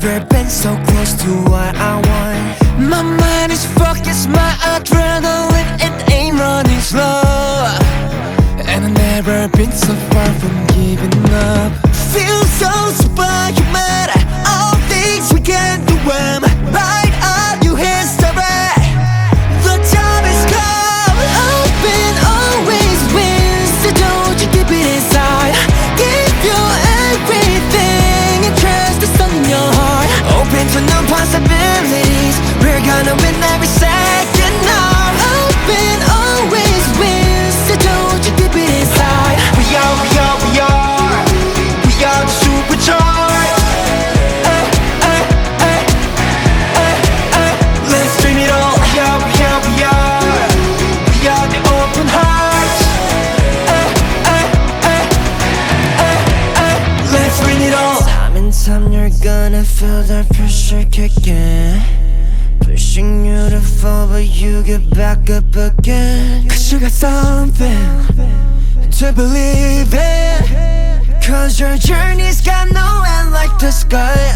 never been so close to what I want. My mind is focused, my adrenaline, it ain't running slow. And I've never been so far from giving up. Feel so superhuman, all things we can do them. Right on your history, the time has come. Open always wins, so don't you keep it inside. Give you everything and trust the sun in your heart. Open to new possibilities, we're gonna win every second now. Open always wins, so don't you keep it inside. We are the supercharged. Let's dream it all. We are the open hearts. Let's bring it all. Time and time you're gonna feel the pressure kicking, pushing you to fall, but you get back up again. 'Cause you got something to believe in. 'Cause your journey's got no end like the sky.